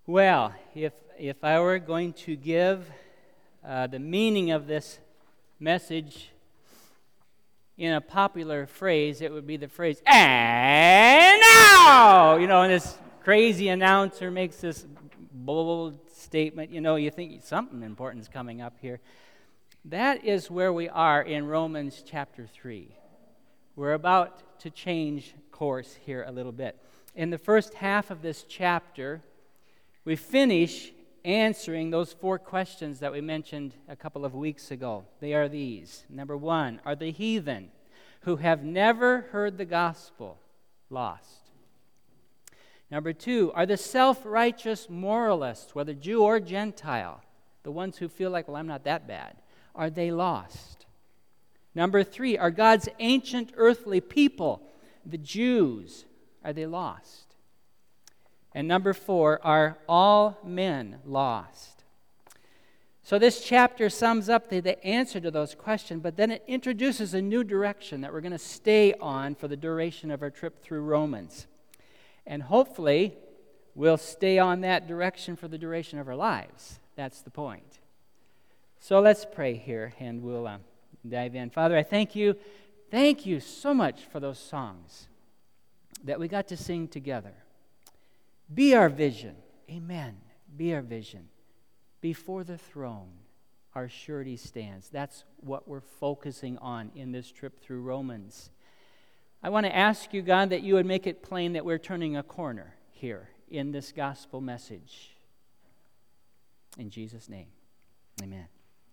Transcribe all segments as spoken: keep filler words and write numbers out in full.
Well, if if I were going to give uh, the meaning of this message in a popular phrase, it would be the phrase, "And now!" You know, and this crazy announcer makes this bold statement. You know, you think something important is coming up here. That is where we are in Romans chapter three. We're about to change course here a little bit. In the first half of this chapter, we finish answering those four questions that we mentioned a couple of weeks ago. They are these. Number one, are the heathen who have never heard the gospel lost? Number two, are the self-righteous moralists, whether Jew or Gentile, the ones who feel like, well, I'm not that bad, are they lost? Number three, are God's ancient earthly people, the Jews, are they lost? And number four, are all men lost? So this chapter sums up the, the answer to those questions, but then it introduces a new direction that we're going to stay on for the duration of our trip through Romans. And hopefully, we'll stay on that direction for the duration of our lives. That's the point. So let's pray here, and we'll uh, dive in. Father, I thank you. Thank you so much for those songs that we got to sing together. Be our vision. Amen. Be our vision. Before the throne, our surety stands. That's what we're focusing on in this trip through Romans. I want to ask you, God, that you would make it plain that we're turning a corner here in this gospel message. In Jesus' name, amen.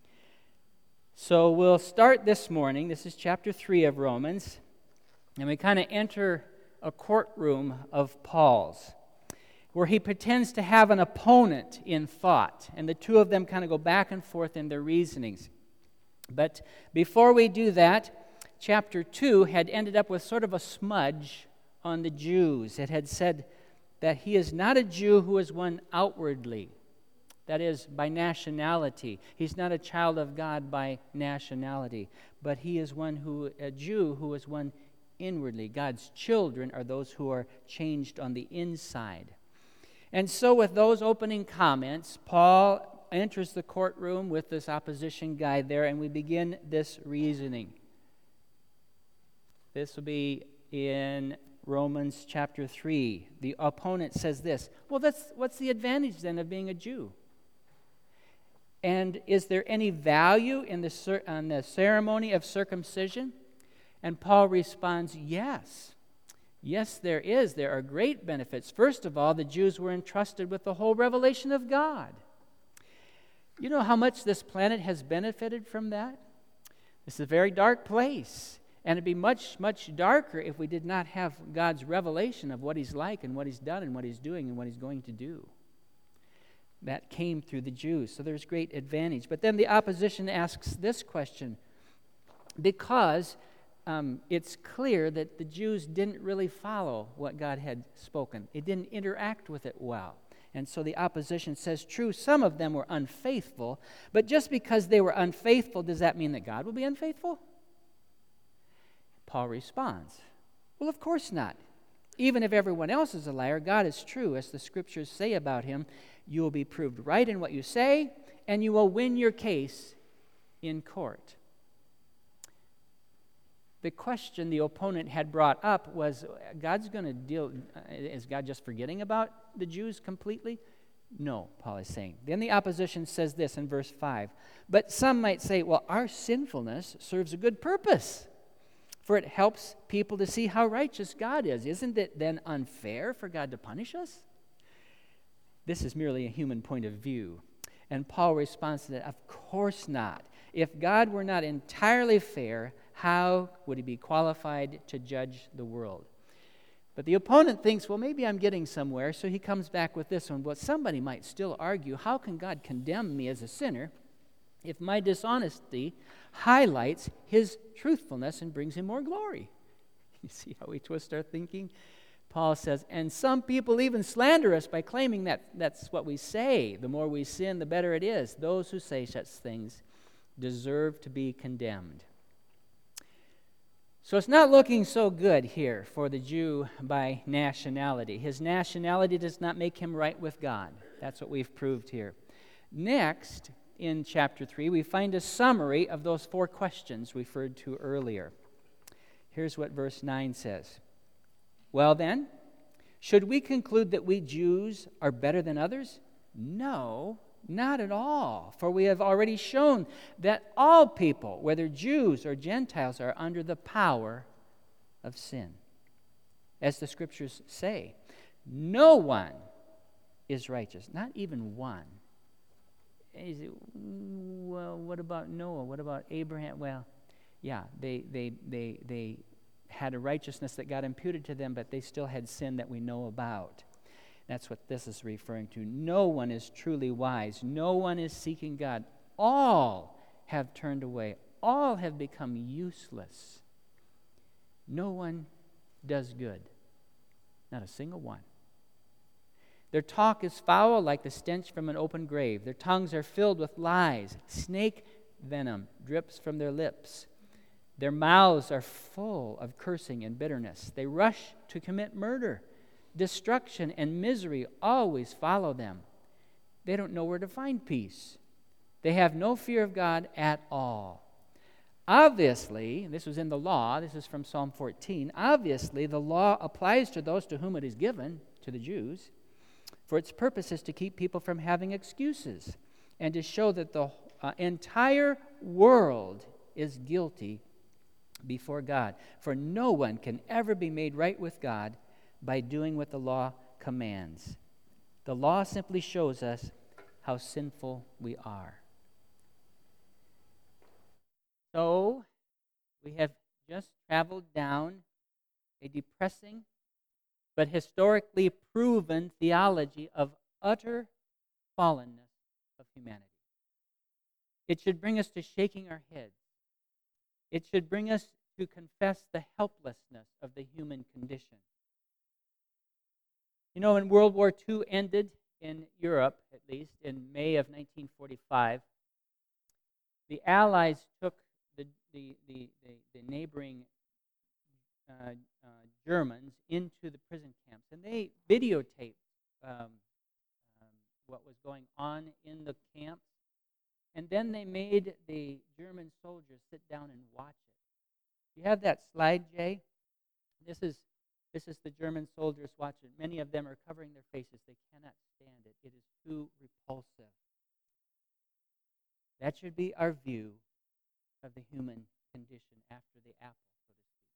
So we'll start this morning. This is chapter three of Romans. And we kind of enter a courtroom of Paul's, where he pretends to have an opponent in thought, and the two of them kind of go back and forth in their reasonings. But before we do that, chapter two had ended up with sort of a smudge on the Jews. It had said that he is not a Jew who is one outwardly, that is, by nationality. He's not a child of God by nationality, but he is one who, a Jew who is one inwardly. God's children are those who are changed on the inside. And so with those opening comments, Paul enters the courtroom with this opposition guy there, and we begin this reasoning. This will be in Romans chapter three. The opponent says this, well, that's what's the advantage then of being a Jew? And is there any value in the, on the ceremony of circumcision? And Paul responds, yes. Yes, there is. There are great benefits. First of all, the Jews were entrusted with the whole revelation of God. You know how much this planet has benefited from that? This is a very dark place. And it'd be much, much darker if we did not have God's revelation of what He's like and what He's done and what He's doing and what He's going to do. That came through the Jews. So there's great advantage. But then the opposition asks this question, because Um, it's clear that the Jews didn't really follow what God had spoken. It didn't interact with it well. And so the opposition says, true, some of them were unfaithful, but just because they were unfaithful, does that mean that God will be unfaithful? Paul responds, well, of course not. Even if everyone else is a liar, God is true. As the scriptures say about him, you will be proved right in what you say, and you will win your case in court. The question the opponent had brought up was, God's going to deal, is God just forgetting about the Jews completely? No, Paul is saying. Then the opposition says this in verse five. But some might say, well, our sinfulness serves a good purpose, for it helps people to see how righteous God is. Isn't it then unfair for God to punish us? This is merely a human point of view. And Paul responds to that, of course not. If God were not entirely fair, how would he be qualified to judge the world? But the opponent thinks, well, maybe I'm getting somewhere, so he comes back with this one. Well, somebody might still argue, how can God condemn me as a sinner if my dishonesty highlights his truthfulness and brings him more glory? You see how we twist our thinking? Paul says, and some people even slander us by claiming that that's what we say. The more we sin, the better it is. Those who say such things deserve to be condemned. So it's not looking so good here for the Jew by nationality. His nationality does not make him right with God. That's what we've proved here. Next, in chapter three, we find a summary of those four questions referred to earlier. Here's what verse nine says. Well then, should we conclude that we Jews are better than others? No, not at all. For we have already shown that all people, whether Jews or Gentiles, are under the power of sin. As the Scriptures say, no one is righteous, not even one. Is it, well, what about Noah? What about Abraham? Well, yeah, they they they they had a righteousness that got imputed to them, but they still had sin that we know about. That's what this is referring to. No one is truly wise. No one is seeking God. All have turned away. All have become useless. No one does good. Not a single one. Their talk is foul like the stench from an open grave. Their tongues are filled with lies. Snake venom drips from their lips. Their mouths are full of cursing and bitterness. They rush to commit murder. Destruction and misery always follow them. They don't know where to find peace. They have no fear of God at all. Obviously, this was in the law, this is from Psalm fourteen, obviously the law applies to those to whom it is given, to the Jews, for its purpose is to keep people from having excuses and to show that the uh, entire world is guilty before God. For no one can ever be made right with God by doing what the law commands. The law simply shows us how sinful we are. So, we have just traveled down a depressing but historically proven theology of utter fallenness of humanity. It should bring us to shaking our heads. It should bring us to confess the helplessness of the human condition. You know, when World War Two ended in Europe, at least, in May of nineteen forty-five, the Allies took the, the, the, the, the neighboring uh, uh, Germans into the prison camps, and they videotaped um, um, what was going on in the camps, and then they made the German soldiers sit down and watch it. You have that slide, Jay? This is This is the German soldiers watching. Many of them are covering their faces. They cannot stand it. It is too repulsive. That should be our view of the human condition after the apple, so to speak.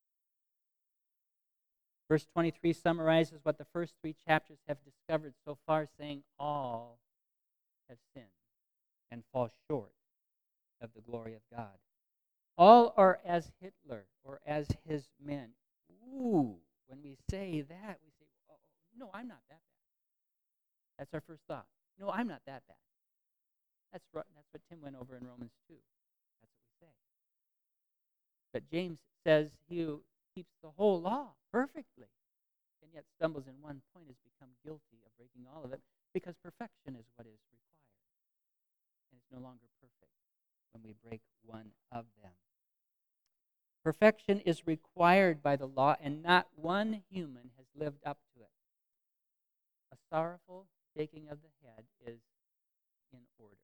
Verse twenty-three summarizes what the first three chapters have discovered so far, saying all have sinned and fall short of the glory of God. All are as Hitler or as his men. Ooh. When we say that, we say, oh, no, I'm not that bad. That's our first thought. No, I'm not that bad. That's right. That's what Tim went over in Romans two. That's what we say. But James says he who keeps the whole law perfectly and yet stumbles in one point has become guilty of breaking all of it, because perfection is what is required. And it's no longer perfect when we break one of them. Perfection is required by the law, and not one human has lived up to it. A sorrowful shaking of the head is in order.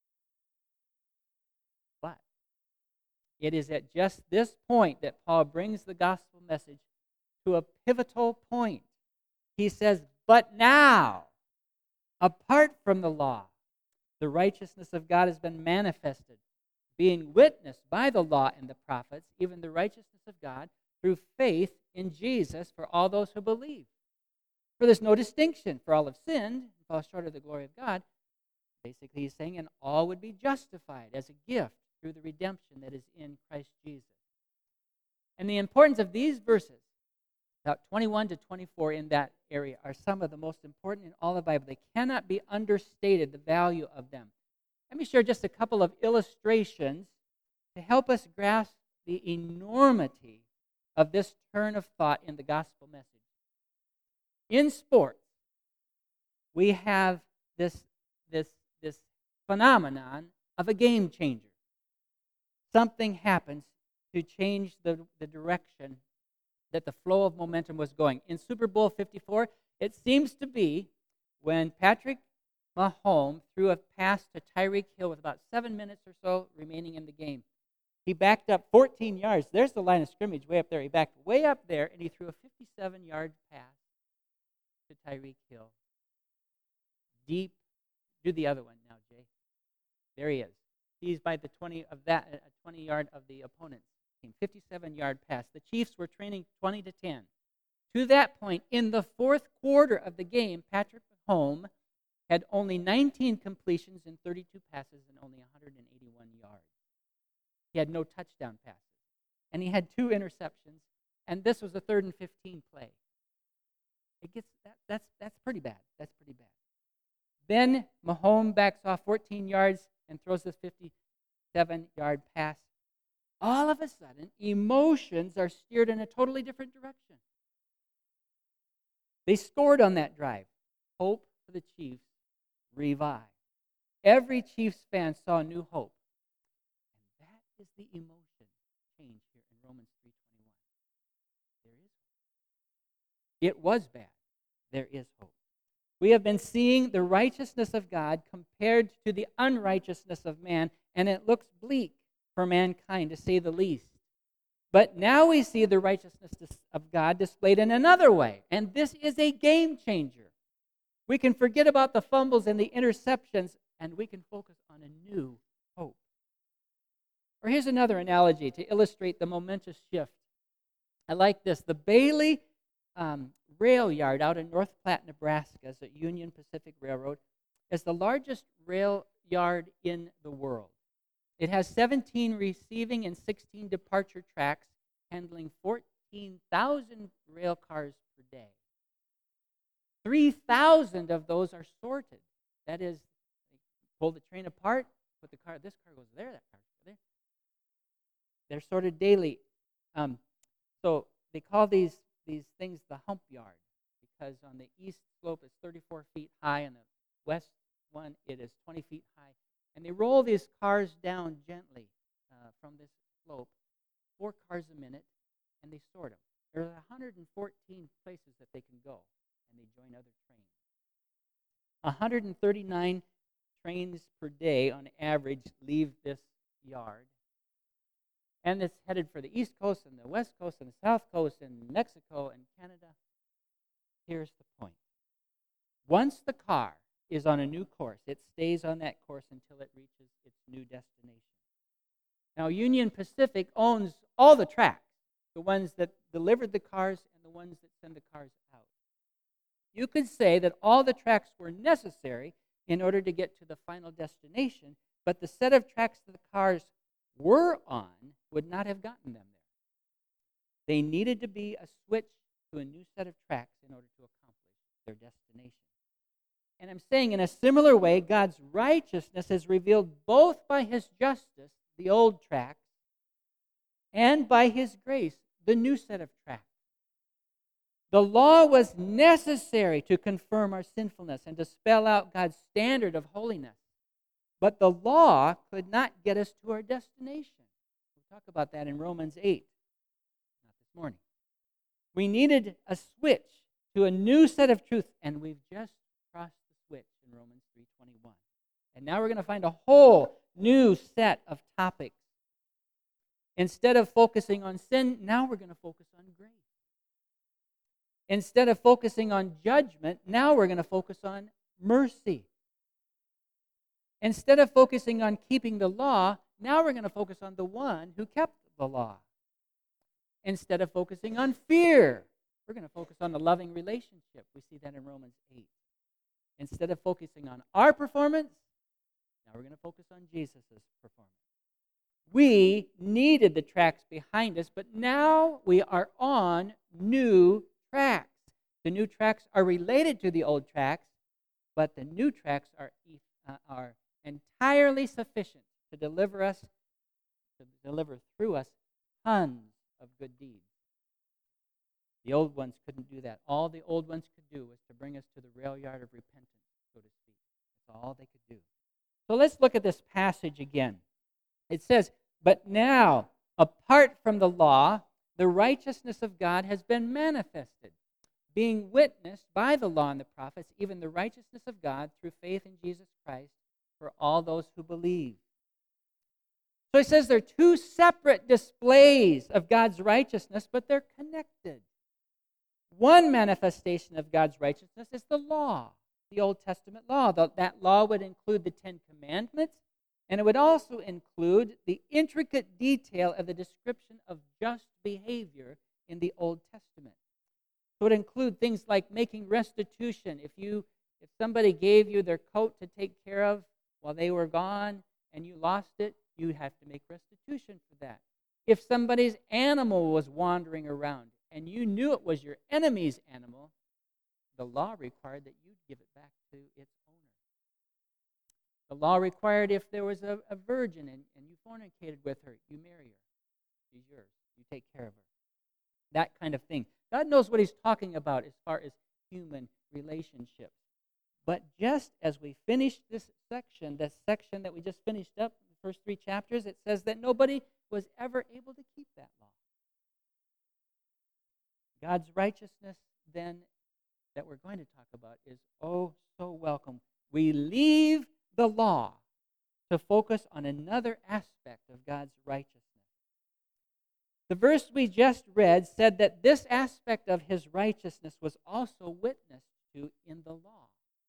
But it is at just this point that Paul brings the gospel message to a pivotal point. He says, but now, apart from the law, the righteousness of God has been manifested, being witnessed by the law and the prophets, even the righteousness of God, through faith in Jesus for all those who believe. For there's no distinction, for all have sinned and fall short of the glory of God. Basically, he's saying, and all would be justified as a gift through the redemption that is in Christ Jesus. And the importance of these verses, about twenty-one to twenty-four in that area, are some of the most important in all the Bible. They cannot be understated, the value of them. Let me share just a couple of illustrations to help us grasp the enormity of this turn of thought in the gospel message. In sports, we have this, this, this phenomenon of a game changer. Something happens to change the, the direction that the flow of momentum was going. In Super Bowl fifty-four, it seems to be when Patrick Mahomes threw a pass to Tyreek Hill with about seven minutes or so remaining in the game. He backed up fourteen yards. There's the line of scrimmage way up there. He backed way up there, and he threw a fifty-seven-yard pass to Tyreek Hill. Deep. Do the other one now, Jay. There he is. He's by the twenty of that, uh, twenty-yard of the opponent's team. fifty-seven-yard pass. The Chiefs were trailing twenty to ten. To that point, in the fourth quarter of the game, Patrick Mahomes had only nineteen completions and thirty-two passes and only one hundred eighty-one yards. He had no touchdown passes. And he had two interceptions, and this was a third and fifteen play. It gets that, that's that's pretty bad. That's pretty bad. Then Mahomes backs off fourteen yards and throws this fifty-seven-yard pass. All of a sudden, emotions are steered in a totally different direction. They scored on that drive. Hope for the Chiefs revived. Every Chiefs fan saw new hope. And that is the emotion change here in Romans three twenty-one. There is hope. It was bad. There is hope. We have been seeing the righteousness of God compared to the unrighteousness of man, and it looks bleak for mankind, to say the least. But now we see the righteousness of God displayed in another way, and this is a game changer. We can forget about the fumbles and the interceptions, and we can focus on a new hope. Or here's another analogy to illustrate the momentous shift. I like this. The Bailey um, Rail Yard out in North Platte, Nebraska, is at Union Pacific Railroad, is the largest rail yard in the world. It has seventeen receiving and sixteen departure tracks, handling fourteen thousand rail cars per day. three thousand of those are sorted. That is, they pull the train apart, put the car, this car goes there, that car goes there. They're sorted daily. Um, so they call these, these things the hump yard, because on the east slope it's thirty-four feet high, and the west one it is twenty feet high. And they roll these cars down gently uh, from this slope, four cars a minute, and they sort them. There are one hundred fourteen places that they can go, and they join other trains. one hundred thirty-nine trains per day on average leave this yard. And it's headed for the East Coast and the West Coast and the South Coast and Mexico and Canada. Here's the point. Once the car is on a new course, it stays on that course until it reaches its new destination. Now, Union Pacific owns all the tracks, the ones that delivered the cars and the ones that send the cars out. You could say that all the tracks were necessary in order to get to the final destination, but the set of tracks that the cars were on would not have gotten them there. They needed to be a switch to a new set of tracks in order to accomplish their destination. And I'm saying in a similar way, God's righteousness is revealed both by His justice, the old tracks, and by His grace, the new set of tracks. The law was necessary to confirm our sinfulness and to spell out God's standard of holiness. But the law could not get us to our destination. We'll talk about that in Romans eight, not this morning. We needed a switch to a new set of truth, and we've just crossed the switch in Romans three twenty-one. And now we're going to find a whole new set of topics. Instead of focusing on sin, now we're going to focus on grace. Instead of focusing on judgment, now we're going to focus on mercy. Instead of focusing on keeping the law, now we're going to focus on the one who kept the law. Instead of focusing on fear, we're going to focus on the loving relationship. We see that in Romans eight. Instead of focusing on our performance, now we're going to focus on Jesus' performance. We needed the tracks behind us, but now we are on new tracks. The new tracks are related to the old tracks, but the new tracks are, uh, are entirely sufficient to deliver us, to deliver through us tons of good deeds. The old ones couldn't do that. All the old ones could do was to bring us to the rail yard of repentance, so to speak. That's all they could do. So let's look at this passage again. It says, but now, Apart from the law, the righteousness of God has been manifested, being witnessed by the law and the prophets, even the righteousness of God through faith in Jesus Christ for all those who believe. So he says there are two separate displays of God's righteousness, but they're connected. One manifestation of God's righteousness is the law, the Old Testament law. That law would include the Ten Commandments, and it would also include the intricate detail of the description of just behavior in the Old Testament. So it would include things like making restitution. If you, if somebody gave you their coat to take care of while they were gone and you lost it, you have to make restitution for that. If somebody's animal was wandering around and you knew it was your enemy's animal, the law required that you give it back to its owner. The law required if there was a, a virgin and, and you fornicated with her, you marry her. She's yours. You take care of her. That kind of thing. God knows what he's talking about as far as human relationships. But just as we finished this section, this section that we just finished up, the first three chapters, it says that nobody was ever able to keep that law. God's righteousness, then, that we're going to talk about is oh so welcome. We leave the law to focus on another aspect of God's righteousness. The verse we just read said that this aspect of his righteousness was also witnessed to in the law.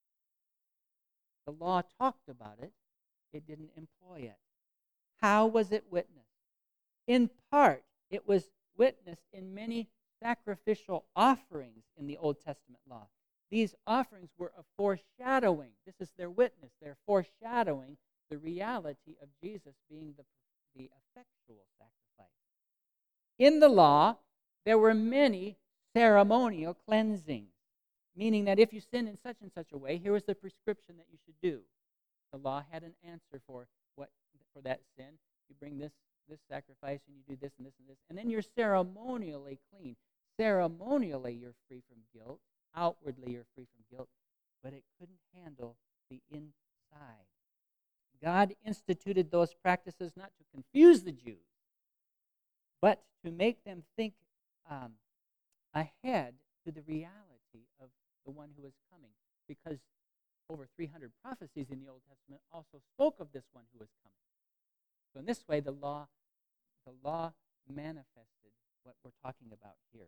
The law talked about it, it didn't employ it. How was it witnessed? In part, it was witnessed in many sacrificial offerings in the Old Testament law. These offerings were a foreshadowing. This is their witness. They're foreshadowing the reality of Jesus being the, the effectual sacrifice. In the law, there were many ceremonial cleansings, meaning that if you sin in such and such a way, here was the prescription that you should do. The law had an answer for what for that sin. You bring this this sacrifice and you do this and this and this, and then you're ceremonially clean. Ceremonially, you're free from guilt. Outwardly, you're free from guilt, but it couldn't handle the inside. God instituted those practices not to confuse the Jews, but to make them think um, ahead to the reality of the one who is coming, because over three hundred prophecies in the Old Testament also spoke of this one who was coming. So in this way, the law, the law manifested what we're talking about here.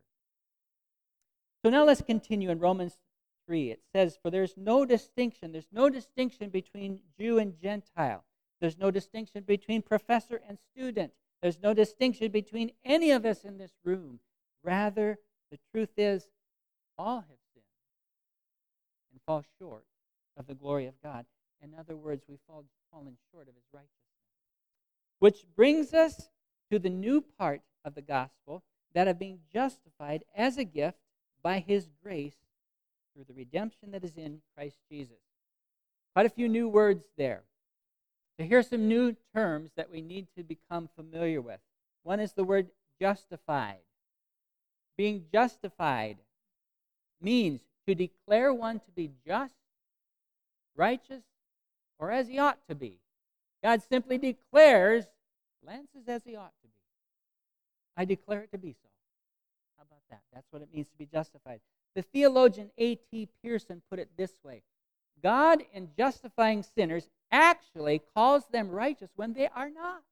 So now let's continue in Romans three. It says, for there's no distinction. There's no distinction between Jew and Gentile. There's no distinction between professor and student. There's no distinction between any of us in this room. Rather, the truth is, all have sinned and fall short of the glory of God. In other words, we've fall, fallen short of his righteousness. Which brings us to the new part of the gospel, that of being justified as a gift by his grace through the redemption that is in Christ Jesus. Quite a few new words there. So here's some new terms that we need to become familiar with. One is the word justified. Being justified means to declare one to be just, righteous, or as he ought to be. God simply declares Lance is as he ought to be. I declare it to be so. How about that? That's what it means to be justified. The theologian A T Pierson put it this way: God, in justifying sinners, actually calls them righteous when they are not.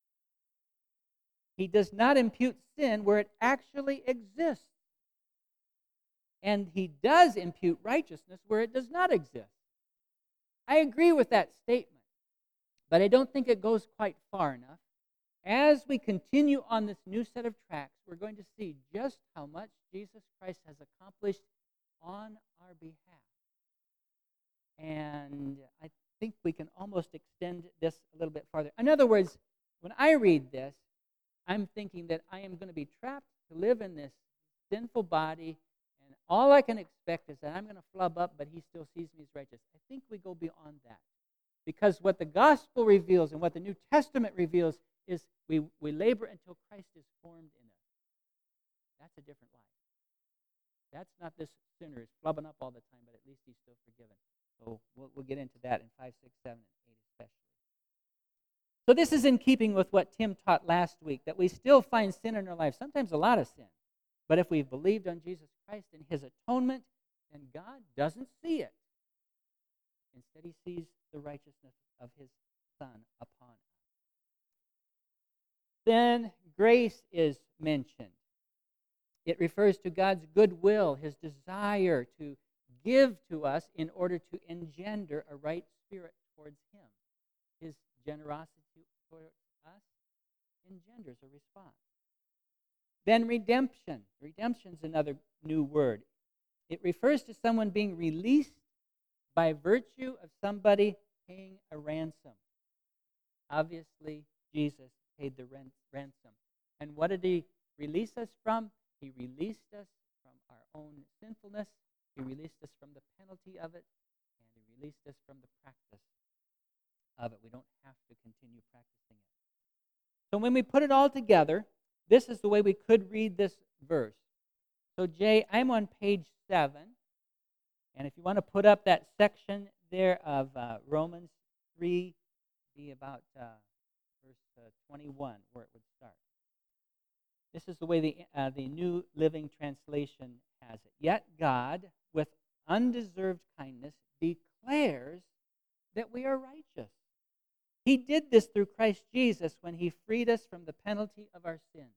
He does not impute sin where it actually exists. And he does impute righteousness where it does not exist. I agree with that statement, but I don't think it goes quite far enough. As we continue on this new set of tracks, we're going to see just how much Jesus Christ has accomplished on our behalf. And I think we can almost extend this a little bit farther. In other words, when I read this, I'm thinking that I am going to be trapped to live in this sinful body, and all I can expect is that I'm going to flub up, but he still sees me as righteous. I think we go beyond that. Because what the gospel reveals and what the New Testament reveals is we, we labor until Christ is formed in us. That's a different life. That's not this sinner is flubbing up all the time, but at least he's still forgiven. So we'll, we'll get into that in five, six, seven, and eight especially. So this is in keeping with what Tim taught last week, that we still find sin in our life, sometimes a lot of sin. But if we've believed on Jesus Christ and his atonement, then God doesn't see it. Instead, he sees the righteousness of his Son upon us. Then grace is mentioned. It refers to God's goodwill, his desire to give to us in order to engender a right spirit towards him. His generosity towards us engenders a response. Then redemption. Redemption is another new word. It refers to someone being released by virtue of somebody paying a ransom. Obviously, Jesus paid the ran- ransom. And what did he release us from? He released us from our own sinfulness. He released us from the penalty of it. And he released us from the practice of it. We don't have to continue practicing it. So when we put it all together, this is the way we could read this verse. So Jay, I'm on page seven. And if you want to put up that section there of uh, Romans three, be about uh, verse uh, twenty-one, where it would start. This is the way the, uh, the New Living Translation has it. Yet God, with undeserved kindness, declares that we are righteous. He did this through Christ Jesus when he freed us from the penalty of our sins.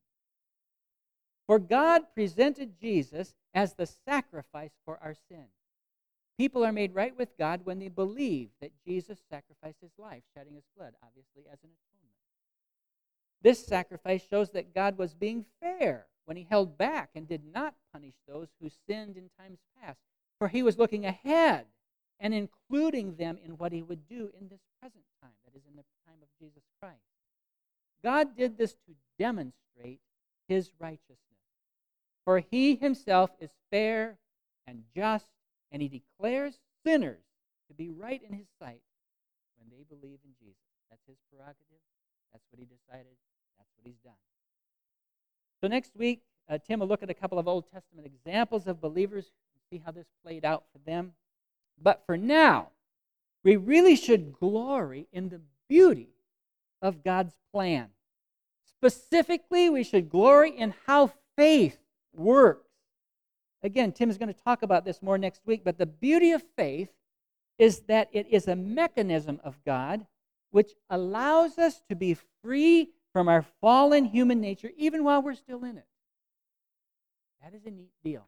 For God presented Jesus as the sacrifice for our sin. People are made right with God when they believe that Jesus sacrificed his life, shedding his blood, obviously as an atonement. This sacrifice shows that God was being fair when he held back and did not punish those who sinned in times past, for he was looking ahead and including them in what he would do in this present time, that is, in the time of Jesus Christ. God did this to demonstrate his righteousness. For he himself is fair and just, and he declares sinners to be right in his sight when they believe in Jesus. That's his prerogative. That's what he decided. That's what he's done. So next week, uh, Tim will look at a couple of Old Testament examples of believers and see how this played out for them. But for now, we really should glory in the beauty of God's plan. Specifically, we should glory in how faith works. Again, Tim is going to talk about this more next week, but the beauty of faith is that it is a mechanism of God which allows us to be free from our fallen human nature even while we're still in it. That is a neat deal.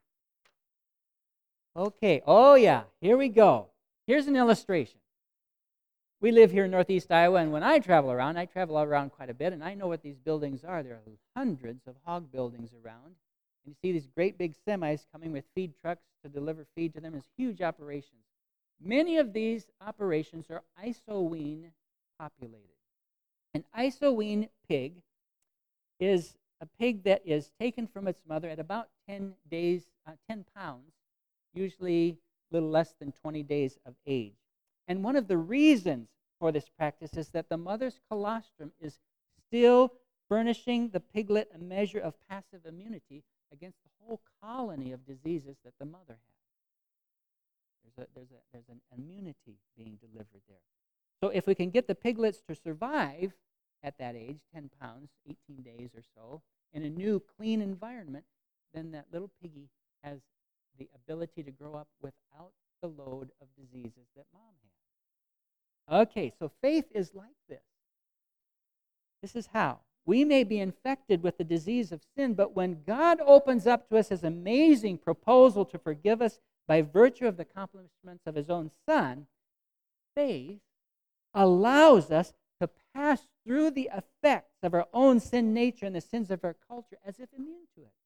Okay, oh yeah, here we go. Here's an illustration. We live here in Northeast Iowa, and when I travel around, I travel around quite a bit, and I know what these buildings are. There are hundreds of hog buildings around. And you see these great big semis coming with feed trucks to deliver feed to them. It's huge operations. Many of these operations are iso-wean populated. An iso-wean pig is a pig that is taken from its mother at about ten days, uh, ten pounds, usually a little less than twenty days of age. And one of the reasons for this practice is that the mother's colostrum is still furnishing the piglet a measure of passive immunity against the whole colony of diseases that the mother has. There's, a, there's, a, there's an immunity being delivered there. So if we can get the piglets to survive at that age, ten pounds, eighteen days or so, in a new clean environment, then that little piggy has the ability to grow up without the load of diseases that mom has. Okay, so faith is like this. This is how. We may be infected with the disease of sin, but when God opens up to us his amazing proposal to forgive us by virtue of the accomplishments of his own Son, faith allows us to pass through the effects of our own sin nature and the sins of our culture as if immune to it.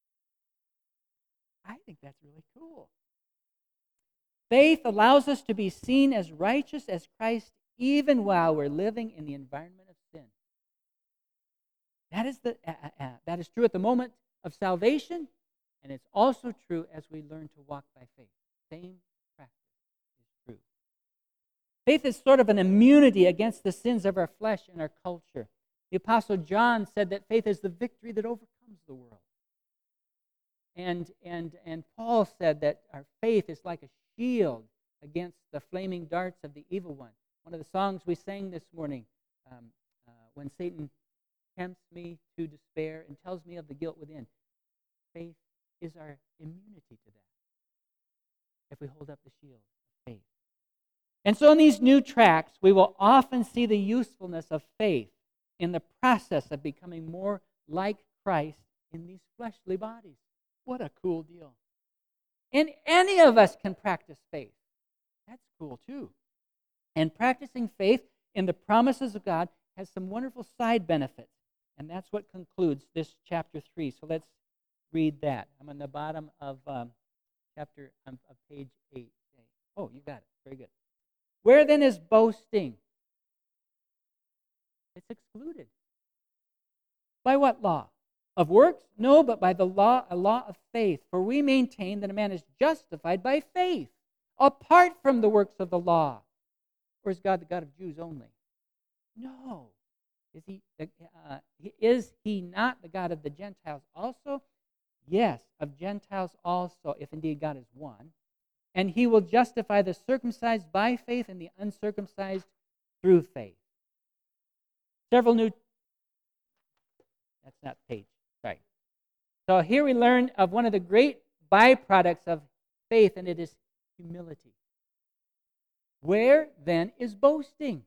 I think that's really cool. Faith allows us to be seen as righteous as Christ even while we're living in the environment of sin. That is, the, uh, uh, that is true at the moment of salvation, and it's also true as we learn to walk by faith. Same practice is true. Faith is sort of an immunity against the sins of our flesh and our culture. The Apostle John said that faith is the victory that overcomes the world. And, and, and Paul said that our faith is like a shield against the flaming darts of the evil one. One of the songs we sang this morning, um, uh, when Satan tempts me to despair and tells me of the guilt within, faith is our immunity to that if we hold up the shield of faith. And so in these new tracts, we will often see the usefulness of faith in the process of becoming more like Christ in these fleshly bodies. What a cool deal. And any of us can practice faith. That's cool too. And practicing faith in the promises of God has some wonderful side benefits. And that's what concludes this chapter three. So let's read that. I'm on the bottom of um, chapter um, of page eight. Oh, you got it. Very good. Where then is boasting? It's excluded. By what law? Of works? No, but by the law, a law of faith. For we maintain that a man is justified by faith, apart from the works of the law. Or is God the God of Jews only? No. Is he, uh, is he not the God of the Gentiles also? Yes, of Gentiles also, if indeed God is one. And he will justify the circumcised by faith and the uncircumcised through faith. Several new... That's not page. Sorry. So here we learn of one of the great byproducts of faith, and it is humility. Where then is boasting?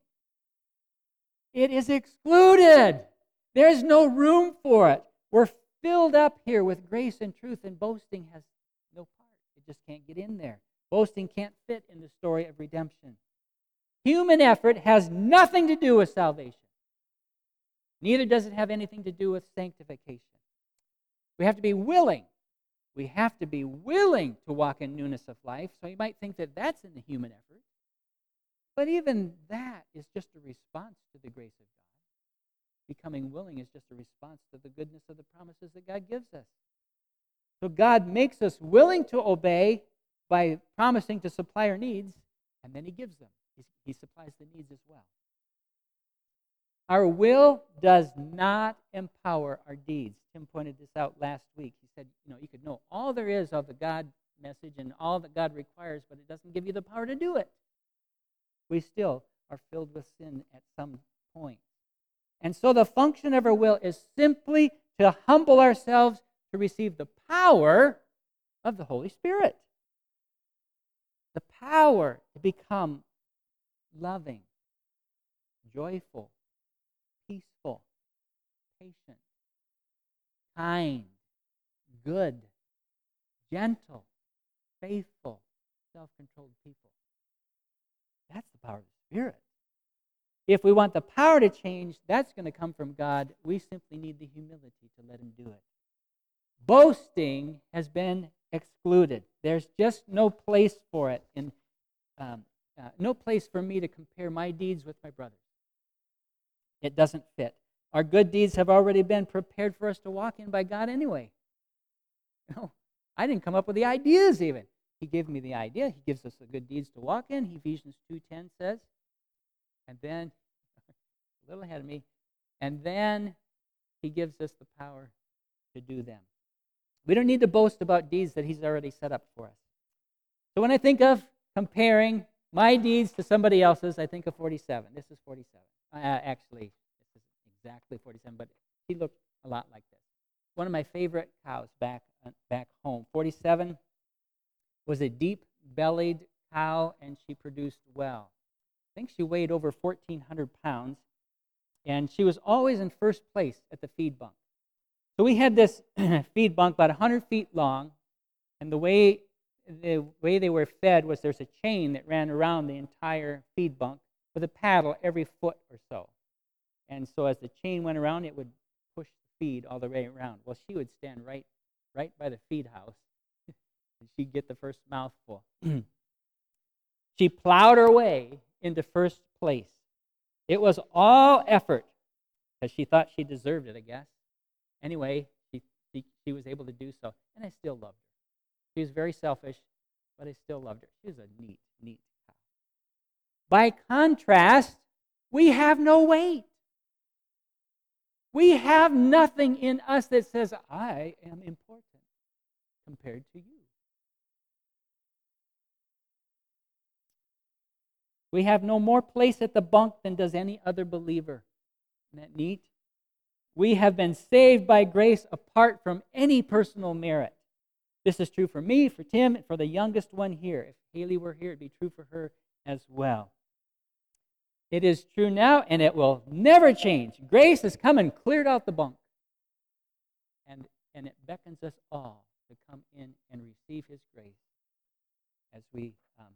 It is excluded. There's no room for it. We're filled up here with grace and truth, and boasting has no part. It just can't get in there. Boasting can't fit in the story of redemption. Human effort has nothing to do with salvation. Neither does it have anything to do with sanctification. We have to be willing. We have to be willing to walk in newness of life. So you might think that that's in the human effort. But even that is just a response to the grace of God. Becoming willing is just a response to the goodness of the promises that God gives us. So God makes us willing to obey by promising to supply our needs, and then he gives them. He supplies the needs as well. Our will does not empower our deeds. Tim pointed this out last week. He said, you know, you could know all there is of the God message and all that God requires, but it doesn't give you the power to do it. We still are filled with sin at some point. And so the function of our will is simply to humble ourselves to receive the power of the Holy Spirit. The power to become loving, joyful, peaceful, patient, kind, good, gentle, faithful, self-controlled people. That's the power of the Spirit. If we want the power to change, that's going to come from God. We simply need the humility to let him do it. Boasting has been excluded. There's just no place for it, in, um, uh, no place for me to compare my deeds with my brother's. It doesn't fit. Our good deeds have already been prepared for us to walk in by God anyway. You know, I didn't come up with the ideas even. He gave me the idea. He gives us the good deeds to walk in. Ephesians two ten says. And then, a little ahead of me, and then he gives us the power to do them. We don't need to boast about deeds that he's already set up for us. So when I think of comparing my deeds to somebody else's, I think of forty-seven. This is forty-seven. Uh, actually, this is exactly forty-seven, but he looked a lot like this. One of my favorite cows back, uh, back home. forty-seven was a deep-bellied cow, and she produced well. I think she weighed over fourteen hundred pounds, and she was always in first place at the feed bunk. So we had this feed bunk about one hundred feet long, and the way the way they were fed was there's a chain that ran around the entire feed bunk with a paddle every foot or so. And so as the chain went around, it would push the feed all the way around. Well, she would stand right, right by the feed house, and she'd get the first mouthful. She plowed her way into first place. It was all effort, because she thought she deserved it, I guess. Anyway, she, she she was able to do so, and I still loved her. She was very selfish, but I still loved her. She was a neat, neat cow. By contrast, we have no weight. We have nothing in us that says, I am important compared to you. We have no more place at the bunk than does any other believer. Isn't that neat? We have been saved by grace apart from any personal merit. This is true for me, for Tim, and for the youngest one here. If Haley were here, it'd be true for her as well. It is true now, and it will never change. Grace has come and cleared out the bunk. And, and it beckons us all to come in and receive His grace as we, um,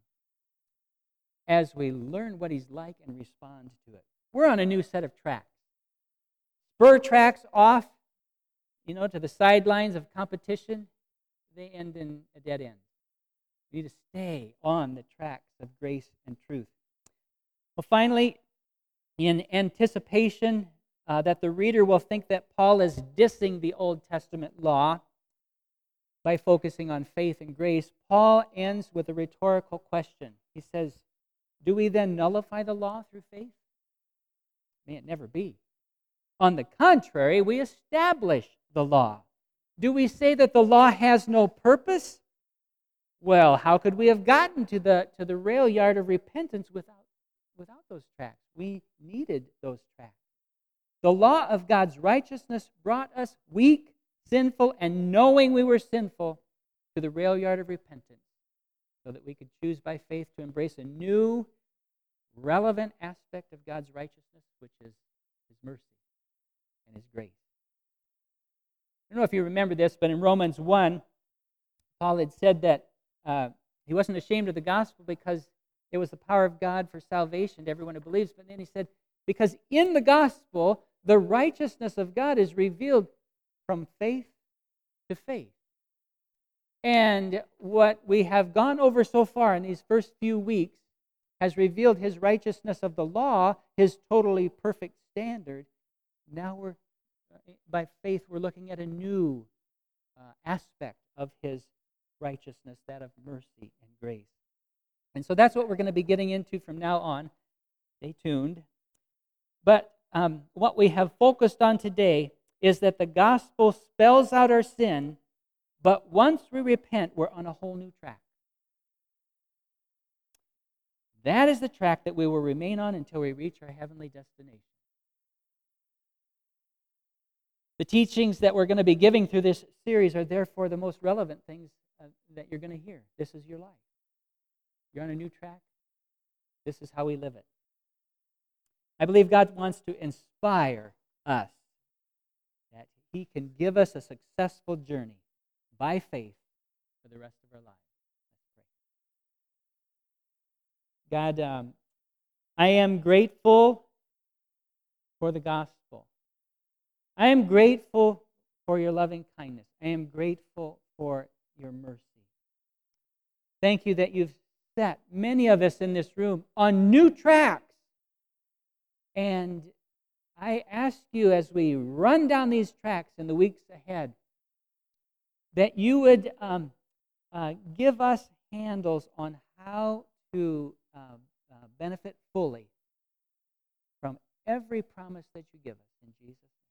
as we learn what He's like and respond to it. We're on a new set of tracks. Spur tracks off, you know, to the sidelines of competition. They end in a dead end. We need to stay on the tracks of grace and truth. Well, finally, in anticipation uh, that the reader will think that Paul is dissing the Old Testament law by focusing on faith and grace, Paul ends with a rhetorical question. He says, do we then nullify the law through faith? May it never be. On the contrary, we establish the law. Do we say that the law has no purpose? Well, how could we have gotten to the, to the rail yard of repentance without, without those tracks? We needed those tracks. The law of God's righteousness brought us weak, sinful, and knowing we were sinful to the rail yard of repentance so that we could choose by faith to embrace a new, relevant aspect of God's righteousness, which is His mercy and His grace. I don't know if you remember this, but in Romans one, Paul had said that uh, he wasn't ashamed of the gospel because it was the power of God for salvation to everyone who believes. But then he said, because in the gospel, the righteousness of God is revealed from faith to faith. And what we have gone over so far in these first few weeks has revealed His righteousness of the law, His totally perfect standard. Now we're, by faith, we're looking at a new uh, aspect of His righteousness, that of mercy and grace. And so that's what we're going to be getting into from now on. Stay tuned. But um, what we have focused on today is that the gospel spells out our sin, but once we repent, we're on a whole new track. That is the track that we will remain on until we reach our heavenly destination. The teachings that we're going to be giving through this series are therefore the most relevant things uh, that you're going to hear. This is your life. You're on a new track. This is how we live it. I believe God wants to inspire us that He can give us a successful journey by faith for the rest of our lives. Let's pray. God, um, I am grateful for the gospel. I am grateful for your loving kindness. I am grateful for your mercy. Thank you that you've set many of us in this room on new tracks. And I ask you as we run down these tracks in the weeks ahead, that you would um, uh, give us handles on how to uh, uh, benefit fully from every promise that you give us in Jesus' name.